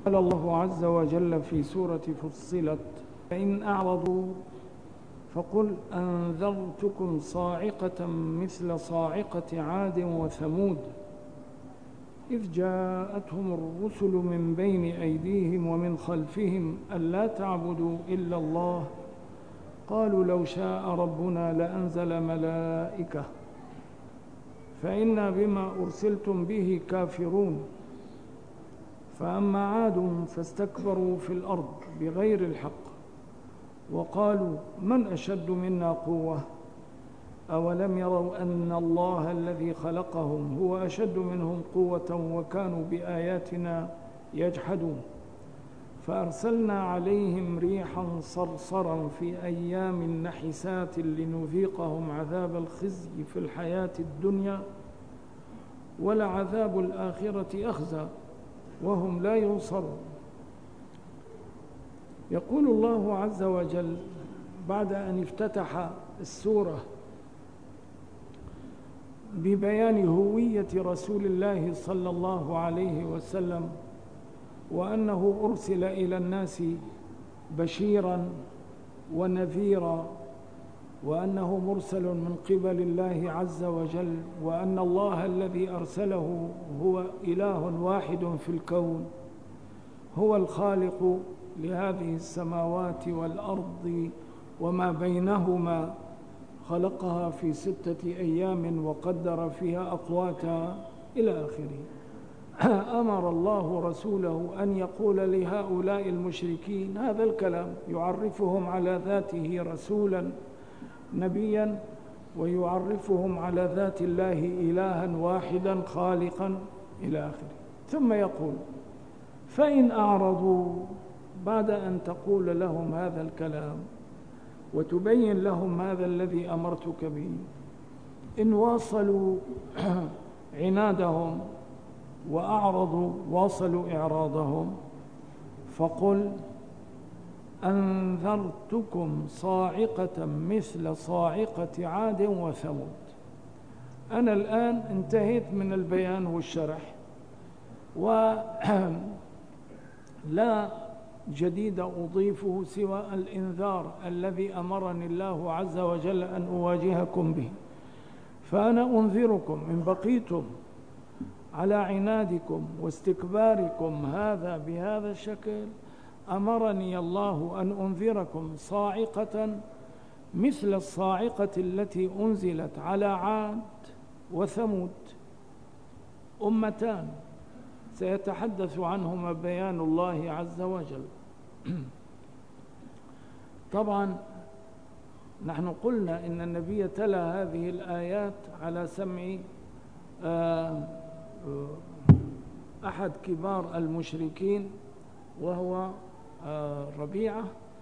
قال الله عز وجل في سورة فصلت: فإن أعرضوا فقل أنذرتكم صاعقة مثل صاعقة عاد وثمود إذ جاءتهم الرسل من بين أيديهم ومن خلفهم ألا تعبدوا إلا الله قالوا لو شاء ربنا لأنزل ملائكة فإنا بما أرسلتم به كافرون. فأما عاد فاستكبروا في الأرض بغير الحق وقالوا من أشد منا قوة أولم يروا أن الله الذي خلقهم هو أشد منهم قوة وكانوا بآياتنا يجحدون. فأرسلنا عليهم ريحا صرصرا في أيام نحسات لنذيقهم عذاب الخزي في الحياة الدنيا ولعذاب الآخرة أخزى وهم لا ينصرون. يقول الله عز وجل بعد أن افتتح السورة ببيان هوية رسول الله صلى الله عليه وسلم وأنه أرسل إلى الناس بشيرا ونذيرا وأنه مرسل من قبل الله عز وجل وأن الله الذي أرسله هو إله واحد في الكون هو الخالق لهذه السماوات والأرض وما بينهما خلقها في 6 أيام وقدر فيها أقواتها إلى آخره. أمر الله رسوله أن يقول لهؤلاء المشركين هذا الكلام يعرفهم على ذاته رسولا نبيا ويعرفهم على ذات الله إلها واحدا خالقا إلى آخره. ثم يقول فإن أعرضوا بعد أن تقول لهم هذا الكلام وتبين لهم هذا الذي أمرتك به إن واصلوا عنادهم وأعرضوا واصلوا إعراضهم فقل أنذرتكم صاعقة مثل صاعقة عاد وثمود. أنا الآن انتهيت من البيان والشرح ولا جديد أضيفه سوى الإنذار الذي أمرني الله عز وجل أن أواجهكم به. فأنا أنذركم إن بقيتم على عنادكم واستكباركم هذا بهذا الشكل أمرني الله أن أنذركم صاعقة مثل الصاعقة التي أنزلت على عاد وثمود أمتان سيتحدث عنهما بيان الله عز وجل. طبعا نحن قلنا إن النبي تلا هذه الآيات على سمع أحد كبار المشركين وهو ربيعة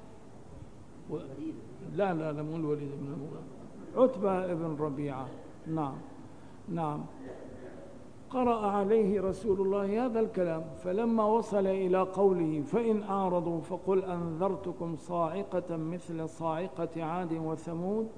لا مو الوليد بن عتبة بن ربيعة. نعم قرأ عليه رسول الله هذا الكلام فلما وصل إلى قوله فإن أعرضوا فقل أنذرتكم صاعقة مثل صاعقة عاد وثمود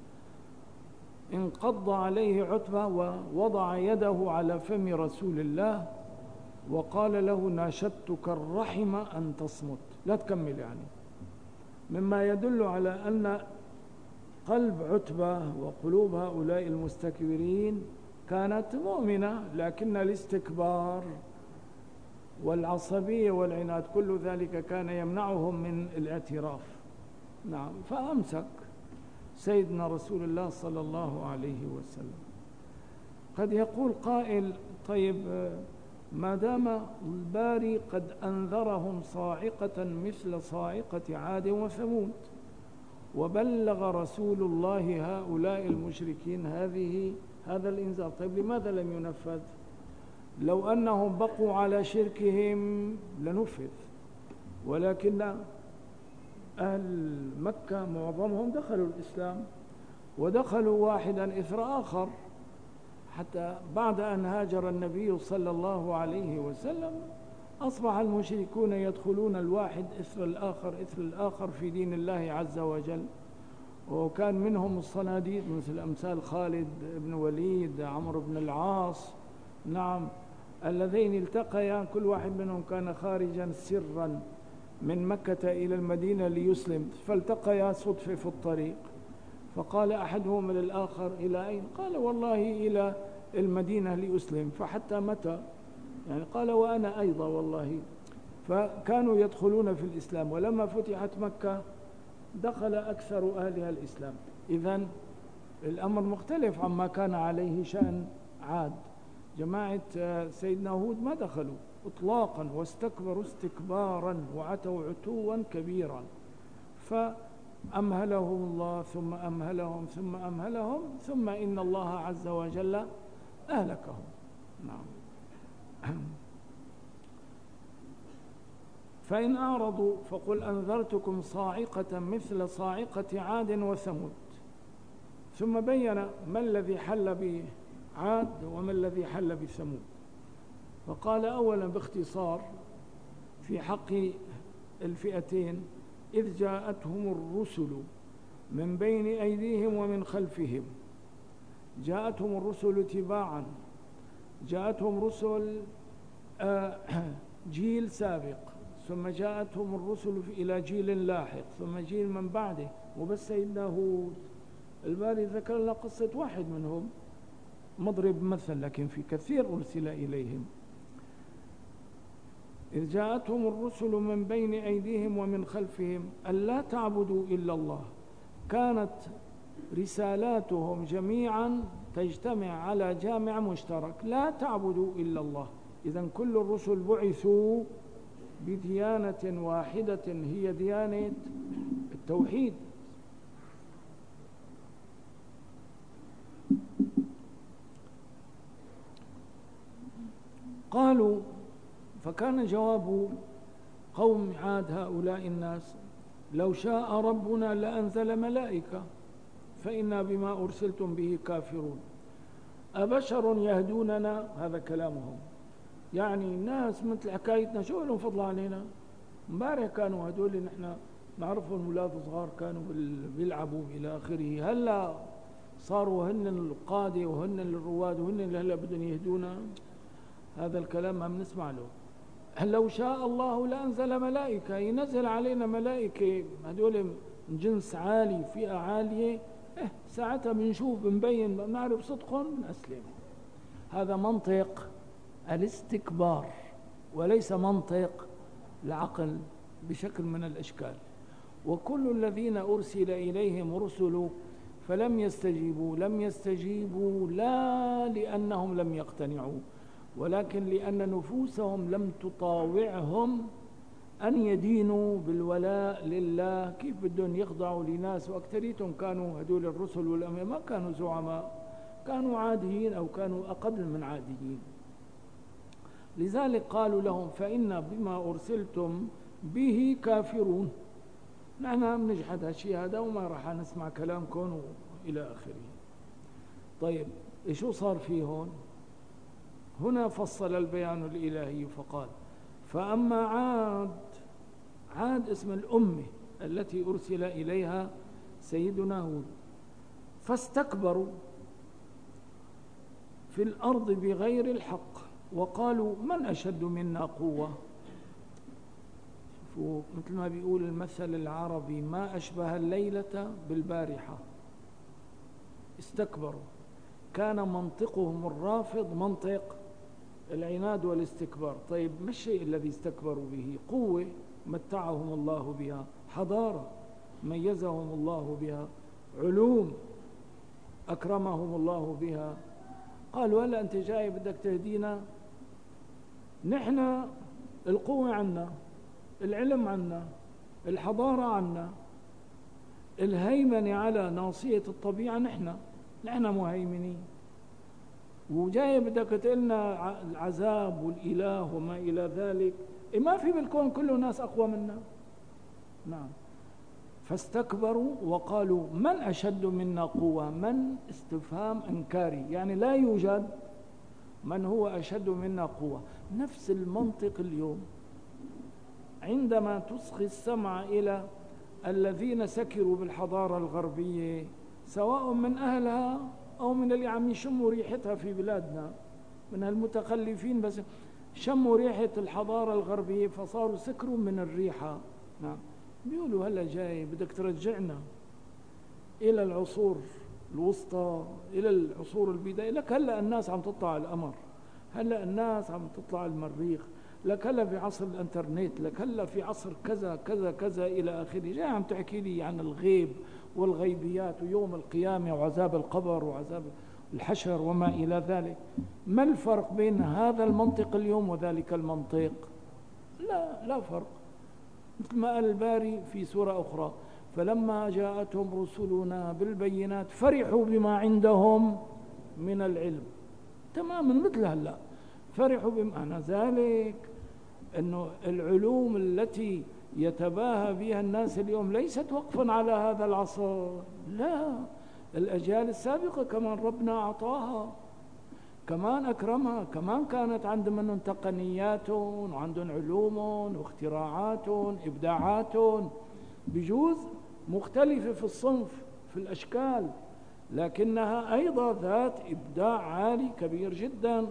انقض عليه عتبة ووضع يده على فم رسول الله وقال له ناشدتك الرحم أن تصمت لا تكمل مما يدل على أن قلب عتبة وقلوب هؤلاء المستكبرين كانت مؤمنة لكن الاستكبار والعصبية والعناد كل ذلك كان يمنعهم من الاعتراف. فأمسك سيدنا رسول الله صلى الله عليه وسلم. قد يقول قائل طيب ما دام الباري قد أنذرهم صاعقة مثل صاعقة عاد وثمود وبلغ رسول الله هؤلاء المشركين هذا الإنذار، طيب لماذا لم ينفذ؟ لو أنهم بقوا على شركهم لنفذ، ولكن أهل مكة معظمهم دخلوا الإسلام ودخلوا واحدا إثر آخر حتى بعد أن هاجر النبي صلى الله عليه وسلم أصبح المشركون يدخلون الواحد إثر الآخر في دين الله عز وجل. وكان منهم الصناديد مثل أمثال خالد بن وليد، عمرو بن العاص، اللذين التقيا كل واحد منهم كان خارجا سرا من مكة إلى المدينة ليسلم، فالتقيا صدفة في الطريق، فقال أحدهما للآخر إلى أين؟ قال والله إلى المدينة لأسلم. فحتى متى؟ يعني قال وأنا أيضا والله. فكانوا يدخلون في الإسلام، ولما فتحت مكة دخل أكثر أهلها الإسلام. إذن الأمر مختلف عما كان عليه شأن عاد. جماعة سيدنا هود ما دخلوا إطلاقا، واستكبروا استكبارا وعتوا عتوا كبيرا، فأمهلهم الله ثم أمهلهم ثم أمهلهم ثم إن الله عز وجل أهلكهم. نعم. فإن أعرضوا فقل أنذرتكم صاعقة مثل صاعقة عاد وثمود. ثم بين ما الذي حل بعاد وما الذي حل بثمود. فقال أولا باختصار في حق الفئتين: إذ جاءتهم الرسل من بين أيديهم ومن خلفهم. جاءتهم الرسل تباعا، جاءتهم رسل جيل سابق، ثم جاءتهم الرسل إلى جيل لاحق، ثم جيل من بعده. وبس سيدنا هود الباري ذكر لنا قصة واحد منهم، مضرب مثل، لكن في كثير أرسل إليهم. إذ جاءتهم الرسل من بين أيديهم ومن خلفهم ألا تعبدوا إلا الله. كانت رسالاتهم جميعا تجتمع على جامع مشترك: لا تعبدوا إلا الله. إذن كل الرسل بعثوا بديانة واحدة هي ديانة التوحيد. قالوا، فكان جواب قوم عاد هؤلاء الناس: لو شاء ربنا لأنزل ملائكة فإنا بما أرسلتم به كافرون. أبشر يهدوننا؟ هذا كلامهم، يعني ناس مثل حكايتنا، شو لهم فضل علينا؟ امبارح كانوا هدول نحن نعرفهم أولاد صغار كانوا بيلعبوا إلى آخره، هلا صاروا هن القادة وهن الرواد وهن اللي هلا بدهم يهدونا؟ هذا الكلام ما بنسمع له. لو شاء الله لأنزل ملائكة، ينزل علينا ملائكة هدول من جنس عالي، فئة عالية، ساعتها بنشوف بنبين بنعرف صدقهم بنسلم. هذا منطق الاستكبار وليس منطق العقل بشكل من الأشكال. وكل الذين أرسل إليهم رسل فلم يستجيبوا، لم يستجيبوا لا لأنهم لم يقتنعوا، ولكن لأن نفوسهم لم تطاوعهم أن يدينوا بالولاء لله. كيف بدهم يخضعوا لناس؟ وأكثريتهم كانوا هدول الرسل والأنبياء ما كانوا زعماء، كانوا عاديين أو كانوا أقل من عاديين. لذلك قالوا لهم: فإنا بما أرسلتم به كافرون. نحن بنجحد هالشيء هذا وما راح نسمع كلامكم إلى آخره. طيب شو صار فيه هون؟ هنا فصل البيان الإلهي فقال: فأما عاد اسم الأمة التي أرسل إليها سيدنا هود، فاستكبروا في الأرض بغير الحق وقالوا من أشد منا قوة. شوفوا مثل ما بيقول المثل العربي: ما أشبه الليلة بالبارحة. استكبروا، كان منطقهم الرافض منطق العناد والاستكبار. طيب ما الشيء الذي استكبروا به؟ قوة متعهم الله بها، حضارة ميزهم الله بها، علوم أكرمهم الله بها. قالوا هلا أنت جاي بدك تهدينا؟ نحن القوة عنا، العلم عنا، الحضارة عنا، الهيمنة على ناصية الطبيعة نحن مهيمنين، وجاي بدك تقلنا العذاب والإله وما إلى ذلك؟ ما في بالكون كله ناس أقوى منا. نعم. فاستكبروا وقالوا من أشد منا قوة. من استفهام إنكاري، يعني لا يوجد من هو أشد منا قوة. نفس المنطق اليوم عندما تصغي السمع إلى الذين سكروا بالحضارة الغربية، سواء من أهلها أو من اللي عم يشموا ريحتها في بلادنا، من المتخلفين، بس شموا ريحة الحضارة الغربية فصاروا سكروا من الريحة. نعم، بيقولوا هلا جاي بدك ترجعنا إلى العصور الوسطى، إلى العصور البداية. لك هلا الناس عم تطلع على القمر، هلا الناس عم تطلع على المريخ، لك هلا في عصر الانترنت، لك هلا في عصر كذا كذا كذا إلى آخره. جاي عم تحكي لي عن الغيب والغيبيات ويوم القيامة وعذاب القبر وعذاب الحشر وما إلى ذلك. ما الفرق بين هذا المنطق اليوم وذلك المنطق؟ لا فرق. مثل ما قال الباري في سورة أخرى: فلما جاءتهم رسلنا بالبينات فرحوا بما عندهم من العلم. تماما مثل هلا فرحوا. بمعنى ذلك أنه العلوم التي يتباهى بها الناس اليوم ليست وقفا على هذا العصر، لا، الأجيال السابقة كمان ربنا أعطاها، كمان أكرمها، كمان كانت عندهم تقنيات وعندهم علوم واختراعات إبداعات بجوز مختلفة في الصنف في الأشكال، لكنها أيضا ذات إبداع عالي كبير جدا.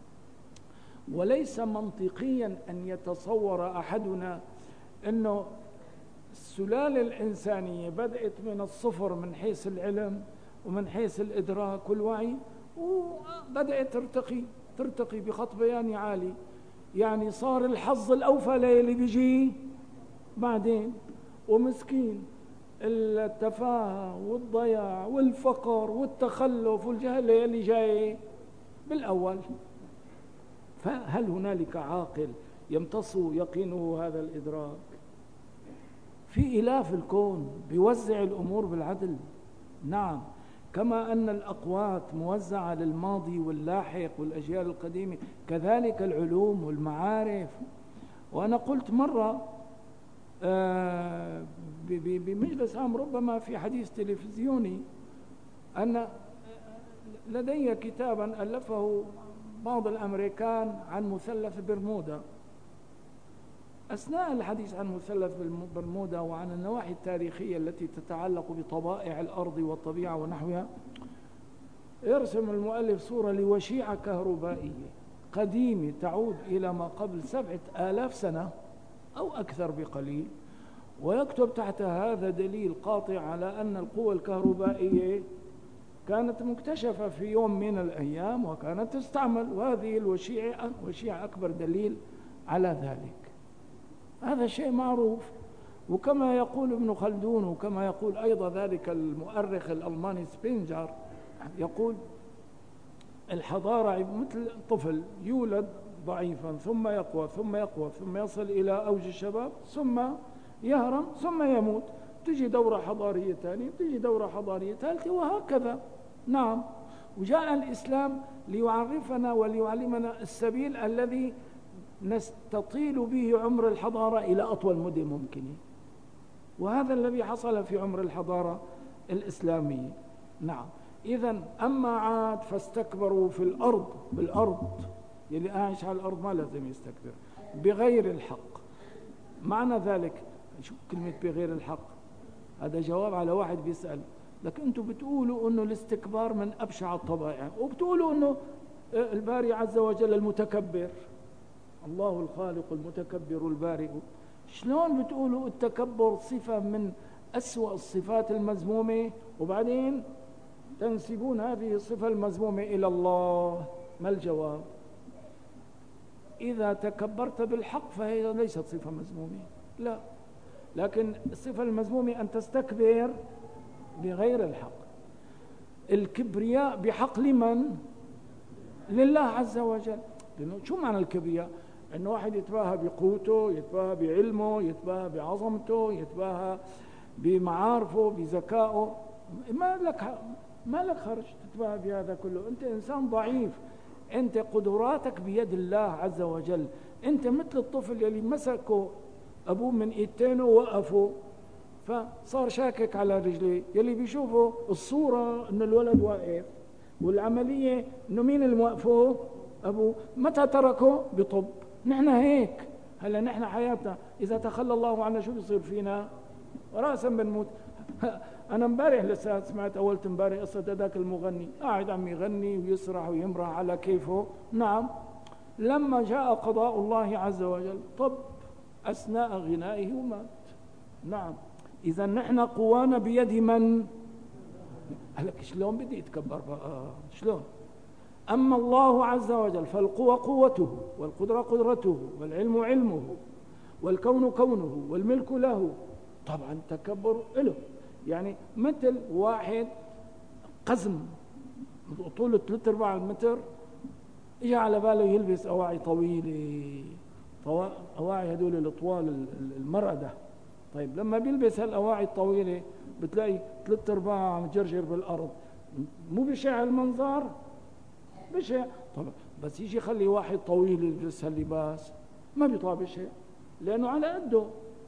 وليس منطقيا أن يتصور أحدنا أنه السلالة الإنسانية بدأت من الصفر من حيث العلم ومن حيث الإدراك والوعي، وبدأت ترتقي بخط بياني عالي. يعني صار الحظ الأوفى للي بيجي بعدين، ومسكين التفاهة والضياع والفقر والتخلف والجهل اللي جاي بالأول. فهل هنالك عاقل يمتص يقينه هذا الإدراك؟ في إله في الكون بيوزع الأمور بالعدل. نعم، كما أن الأقوات موزعة للماضي واللاحق والأجيال القديمة، كذلك العلوم والمعارف. وأنا قلت مرة بمجلس عام، ربما في حديث تلفزيوني، أن لدي كتابا ألفه بعض الأمريكان عن مثلث برمودا. أثناء الحديث عن مثلث برمودا وعن النواحي التاريخية التي تتعلق بطبائع الأرض والطبيعة ونحوها، يرسم المؤلف صورة لوشيعة كهربائية قديمة تعود إلى ما قبل 7,000 سنة أو أكثر بقليل، ويكتب تحت هذا دليل قاطع على أن القوى الكهربائية كانت مكتشفة في يوم من الأيام وكانت تستعمل، وهذه الوشيعة أكبر دليل على ذلك. هذا شيء معروف. وكما يقول ابن خلدون، وكما يقول أيضا ذلك المؤرخ الألماني سبينجر، يقول الحضارة مثل طفل يولد ضعيفا ثم يقوى ثم يقوى ثم يصل إلى أوج الشباب ثم يهرم ثم يموت، تجي دورة حضارية ثانية، تجي دورة حضارية ثالثة، وهكذا. نعم، وجاء الإسلام ليعرفنا وليعلمنا السبيل الذي نستطيل به عمر الحضارة إلى أطول مدة ممكنة، وهذا الذي حصل في عمر الحضارة الإسلامية. نعم، إذن أما عاد فاستكبروا في الأرض، بالأرض يلي عايش على الأرض ما لازم يستكبر بغير الحق. معنى ذلك شو كلمة بغير الحق؟ هذا جواب على واحد بيسأل لك أنتم بتقولوا أنه الاستكبار من أبشع الطبائع، وبتقولوا أنه الباري عز وجل المتكبر، الله الخالق المتكبر البارئ. شلون بتقولوا التكبر صفة من أسوأ الصفات المذمومة وبعدين تنسبون هذه الصفة المذمومة إلى الله؟ ما الجواب؟ إذا تكبرت بالحق فهي ليست صفة مذمومة، لا، لكن الصفة المذمومة أن تستكبر بغير الحق. الكبرياء بحق لمن؟ لله عز وجل. شو معنى الكبرياء؟ إنه واحد يتباهى بقوته، يتباهى بعلمه، يتباهى بعظمته، يتباهى بمعارفه، بذكائه. ما لك خرج تتباهى بهذا كله. أنت إنسان ضعيف، أنت قدراتك بيد الله عز وجل. أنت مثل الطفل يلي مسكه أبوه من إيدتينه ووقفه فصار شاكك على رجليه، يلي بيشوفه الصورة إنه الولد واقف والعملية إنه مين الموقفه؟ أبوه. متى تركه؟ بطب. نحن هيك هلا، نحن حياتنا إذا تخلى الله عنا شو بيصير فينا؟ رأسا بنموت. أنا امبارح لسه سمعت أولت امبارح قصة هذاك المغني قاعد عم يغني ويسرح ويمرح على كيفه. نعم. لما جاء قضاء الله عز وجل طب أثناء غنائه ومات. نعم. إذا نحن قوانا بيد من؟ قال لك شلون بدي يتكبر بقى؟ شلون؟ أما الله عز وجل فالقوة قوته، والقدرة قدرته، والعلم علمه، والكون كونه، والملك له. طبعا تكبر له. يعني مثل واحد قزم طوله 3/4 متر اجى على باله يلبس أواعي طويلة، أواعي هدول الأطوال المرأة. طيب لما بيلبس هالأواعي الطويلة بتلاقي 3/4 عم جرجر بالأرض، مو بشع المنظر؟ بشع طبعا. بس يجي يخلي واحد طويل يلبس هاللباس ما بيطلع بشع لأنه على قده.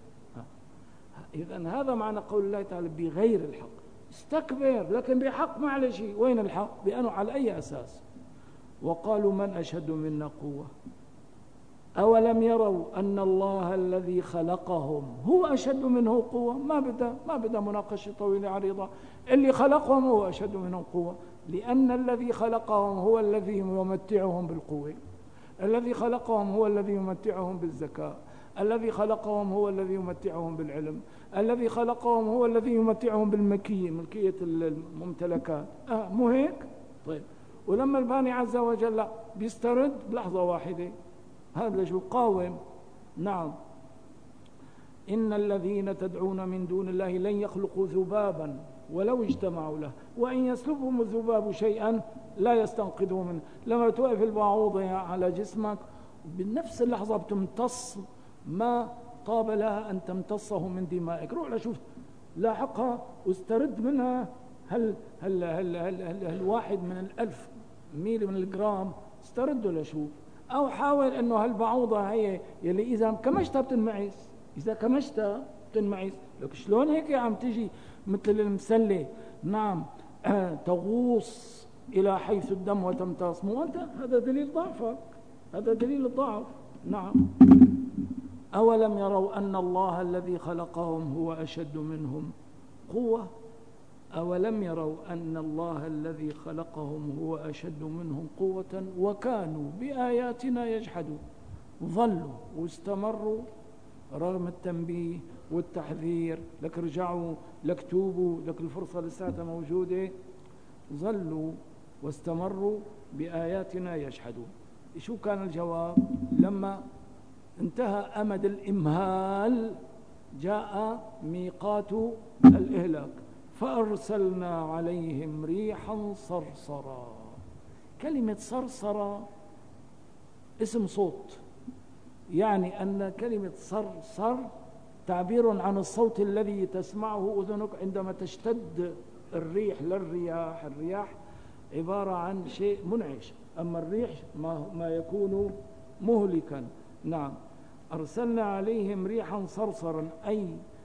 إذن هذا معنى قول الله تعالى بغير الحق. استكبر لكن بحق ما عليه شيء. وين الحق؟ بأنه على أي أساس؟ وقالوا من أشد منا قوة أولم يروا أن الله الذي خلقهم هو أشد منه قوة. ما بدأ مناقشة طويلة عريضة. اللي خلقهم هو أشد منهم قوة، لأن الذي خلقهم هو الذي يمتعهم بالقوة، الذي خلقهم هو الذي يمتعهم بالذكاء، الذي خلقهم هو الذي يمتعهم بالعلم، الذي خلقهم هو الذي يمتعهم بالملكية، ملكية الممتلكات. مو هيك؟ طيب ولما الباني عز وجل بيسترد بلحظة واحدة، هذا ليش يقاوم. نعم. إن الذين تدعون من دون الله لن يخلقوا ذبابا ولو اجتمعوا له وإن يسلبهم الذباب شيئا لا يستنقذوا منه. لما توقف البعوضة على جسمك بنفس اللحظة بتمتص ما طاب لها أن تمتصه من دمائك. روح لشوف لاحقها واسترد منها هل واحد من 1000 ميلي من الجرام استرده لشوف. أو حاول أنه هالبعوضة هي يلي إذا كمشتها بتنمعس، إذا كمشتها بتنمعس. لك شلون هيك عم تجي مثل المسلة. نعم. تغوص إلى حيث الدم وتمتص. مو أنت هذا دليل ضعفك، هذا دليل الضعف. نعم. أولم يروا أن الله الذي خلقهم هو أشد منهم قوة. أولم يروا أن الله الذي خلقهم هو أشد منهم قوة وكانوا بآياتنا يجحدون. ظلوا واستمروا رغم التنبيه والتحذير، لك رجعوا، لك توبوا، لك الفرصة لساتها موجودة. ظلوا واستمروا بآياتنا يجحدون. شو كان الجواب؟ لما انتهى أمد الإمهال جاء ميقات الإهلاك. فأرسلنا عليهم ريحا صرصرا. كلمة صرصرا اسم صوت، يعني أن كلمة صرصر تعبير عن الصوت الذي تسمعه أذنك عندما تشتد الريح. للرياح، الرياح عبارة عن شيء منعش، أما الريح ما يكون مهلكا. نعم. أرسلنا عليهم ريحا صرصرا أي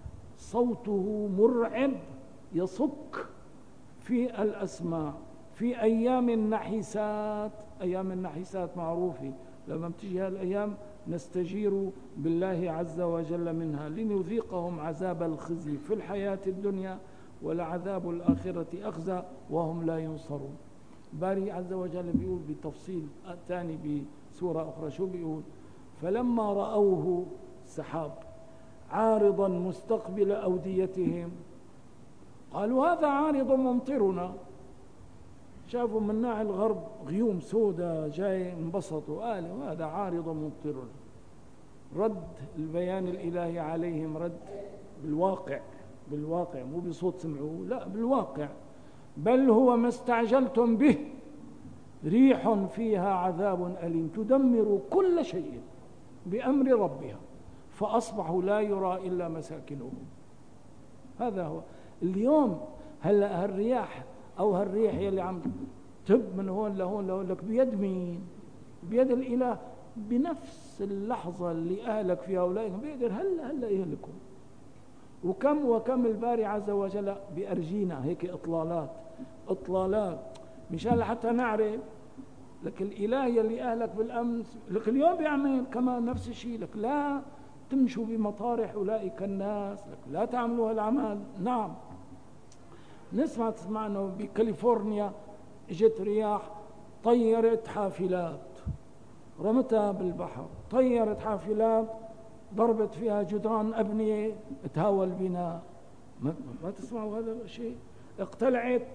صوته مرعب يصك في الأسماع في أيام النحسات. أيام النحسات معروفة، لما بتجي هالأيام نستجير بالله عز وجل منها لنذيقهم عذاب الخزي في الحياة الدنيا ولعذاب الآخرة أخزى وهم لا ينصرون. باري عز وجل بيقول بتفصيل ثاني بسورة أخرى. شو بيقول؟ فلما رأوه سحاب عارضا مستقبل أوديتهم قالوا هذا عارض ممطرنا. شافوا من ناحية الغرب غيوم سوداء جاي، انبسطوا قالوا هذا عارض ممطرنا. رد البيان الإلهي عليهم رد بالواقع مو بصوت سمعوه، لا بالواقع. بل هو ما استعجلتم به ريح فيها عذاب أليم تدمر كل شيء بأمر ربها فأصبحوا لا يرى إلا مساكنهم. هذا هو اليوم. هلا هالرياح أو هالريح يلي عم تب من هون لهون لك بيد مين؟ بيد الإله. بنفس اللحظة اللي أهلك فيها أولئك بيقدر هلا يهلكوا. وكم الباري عز وجل بأرجينا هيك إطلالات مشان حتى نعرف. لك الإله يلي أهلك بالأمس لك اليوم بيعمل كمان نفس الشيء. لك لا تمشوا بمطارح أولئك الناس، لك لا تعملوا هالعمل. نعم. تسمع أنه بكاليفورنيا اجت رياح طيرت حافلات، رمتها بالبحر، طيرت حافلات، ضربت فيها جدران أبنية، تهاوى البناء. ما تسمعوا هذا الشيء؟ اقتلعت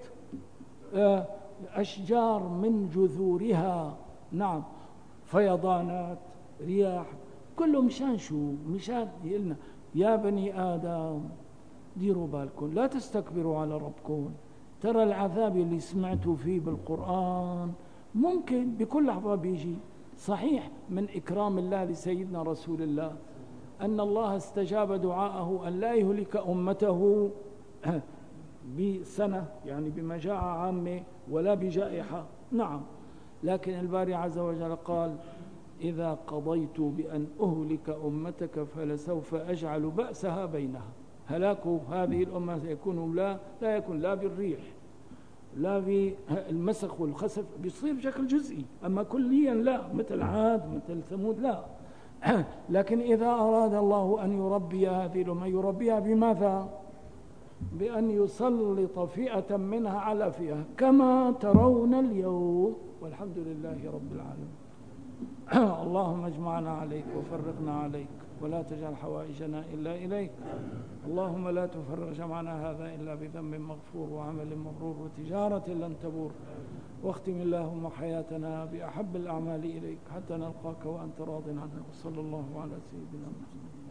أشجار من جذورها. نعم، فيضانات، رياح، كله مشان شو؟ مشان يقلنا يا بني آدم ديروا بالكم، لا تستكبروا على ربكم. ترى العذاب اللي سمعتوا فيه بالقرآن ممكن بكل لحظة بيجي. صحيح من إكرام الله لسيدنا رسول الله أن الله استجاب دعاءه أن لا يهلك أمته بسنة، يعني بمجاعة عامة ولا بجائحة. نعم، لكن الباري عز وجل قال إذا قضيت بأن أهلك أمتك فلسوف أجعل بأسها بينها. هلاك هذه الأمة سيكون لا يكون لا بالريح لا بالمسخ والخسف، بيصير بشكل جزئي، أما كليا لا، مثل عاد مثل ثمود لا. لكن إذا أراد الله أن يربي هذه الأمة يربيها بماذا؟ بأن يسلط فئة منها على فئة كما ترون اليوم، والحمد لله رب العالمين. اللهم اجمعنا عليك وفرقنا عليك، ولا تجعل حوائجنا إلا إليك. اللهم لا تفرق جمعنا هذا إلا بذنب مغفور وعمل مبرور وتجارة لن تبور. واختم اللهم حياتنا بأحب الأعمال إليك حتى نلقاك وأنت راض عنا. وصلى الله على سيدنا محمد.